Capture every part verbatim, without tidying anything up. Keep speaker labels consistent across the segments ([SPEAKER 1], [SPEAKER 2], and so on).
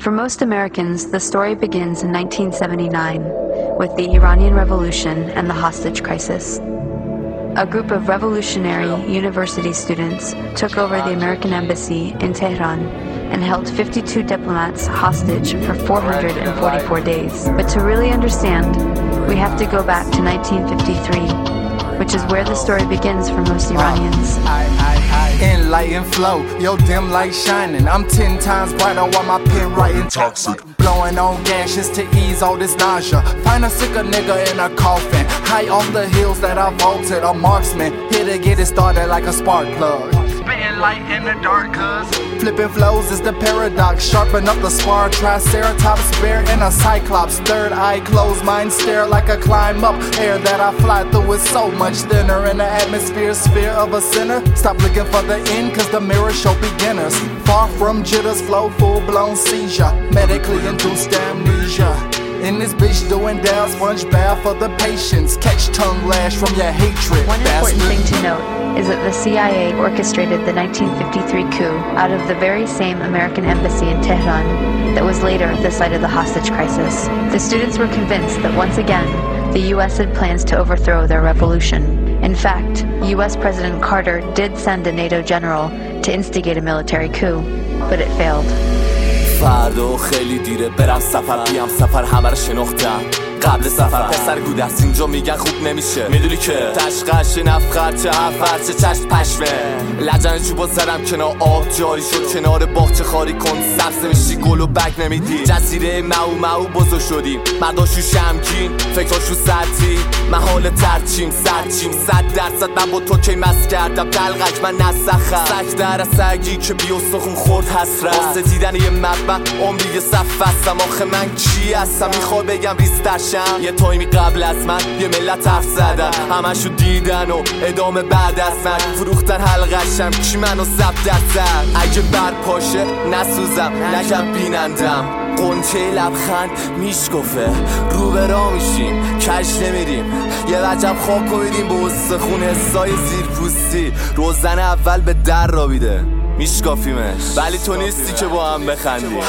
[SPEAKER 1] For most Americans, the story begins in nineteen seventy-nine with the Iranian Revolution and the hostage crisis. A group of revolutionary university students took over the American embassy in Tehran and held fifty-two diplomats hostage for four hundred forty-four days. But to really understand, we have to go back to nineteen fifty-three, which is where the story begins for most Iranians.
[SPEAKER 2] In light and flow, your dim light shining. I'm ten times brighter while my pen writing toxic. Blowing on gases to ease all this nausea. Find a sicker nigga in a coffin. High on the hills that I vaulted, a marksman. Here to get it started like a spark plug. Spitting light in the dark, cuz flipping flows is the paradox. Sharpen up the spar, triceratops, bear and a cyclops. Third eye closed, mind stare like a climb up. Air that I fly through is so much thinner. In the atmosphere, sphere of a sinner. Stop looking for the end, cause the mirror show beginners. Far from jitters, flow, full-blown seizure. Medically induced amnesia. In this bitch doing down, sponge bath for the patients. Catch tongue lash from your hatred.
[SPEAKER 1] One important thing to note is that the C I A orchestrated the nineteen fifty-three coup out of the very same American embassy in Tehran that was later the site of the hostage crisis. The students were convinced that once again, the U S had plans to overthrow their revolution. In fact, U S President Carter did send a NATO general to instigate a military coup, but it failed.
[SPEAKER 3] فردا خیلی دیره برم سفر بیام سفر همه رو شناختم قبل سفر پسر گودست اینجا میگن خوب نمیشه میدونی که تشقش نفخر چه افر چه چشم پشمه لجن چوبا زدم کنار آب جاری شد کنار باغچه خاری کن سبز میشی گل و بگ نمیدی جزیره مو مو بزرگ شدیم مرداشو شمکین فکراشو سرتی محال ترچیم سرچیم صد درصد من با تو کی مست کردم دلغک من نسخم سگ در سگی که بیاستخون خورد حسرت واسه دیدن یه مبن عمری یه صف هستم آخه من کی هستم میخوای بگم ریسترشم یه تایمی قبل از من یه ملت حرف زدن همشو دیدن و ادامه بعد از من فروختن حلقشم کی منو ثبت درصد اگه برپاشه نسوزم نگم بینندم قنچه لبخند میشکفه رو به راه میشیم کش نمیریم یه وجب خاک میدیم به استخون حسای زیرپوستی روزن اول به در را بیده میشکافیمش ولی تو نیستی که با هم بخندیم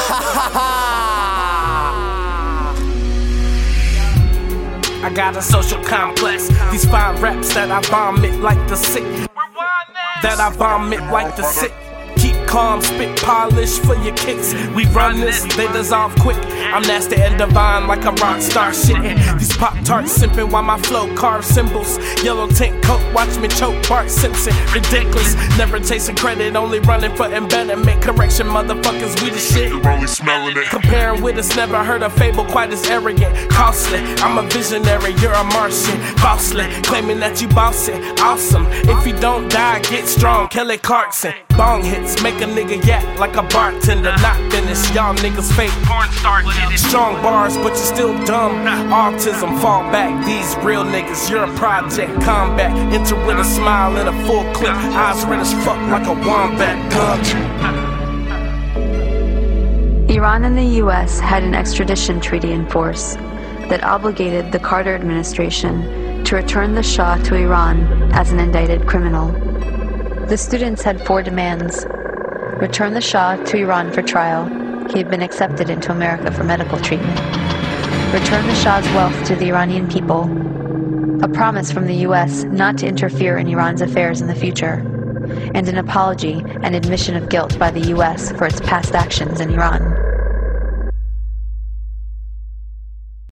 [SPEAKER 4] I got a social complex. These fine raps that I vomit like the sick. That I vomit like the sick. Keep calm, spit polish for your kicks. We run this, they dissolve quick. I'm nasty and divine like a rock star shitting. These Pop-Tarts simping while my flow carves symbols. Yellow tint coat, watch me choke Bart Simpson. Ridiculous, never chasing credit, only running for embellishment. Correction, motherfuckers, we the shit.
[SPEAKER 5] You're only smelling it.
[SPEAKER 4] Comparing with us, never heard a fable quite as arrogant. Costly, I'm a visionary, you're a Martian. Falsely, claiming that you boss it. Awesome, if you don't die, get strong. Kelly Clarkson, bong hits, make a nigga yak like a bartender. Not finished, y'all niggas fake. Porn star did it. Strong bars, but you still dumb. Autism, fall back, these real niggas. You're a project, combat. Enter with a smile and a full clip. Eyes red as fuck like a wombat. Gun.
[SPEAKER 1] Iran and the U S had an extradition treaty in force that obligated the Carter administration to return the Shah to Iran as an indicted criminal. The students had four demands. Return the Shah to Iran for trial. He had been accepted into America for medical treatment. Return the Shah's wealth to the Iranian people. A promise from the U S not to interfere in Iran's affairs in the future. And an apology and admission of guilt by the U S for its past actions in Iran.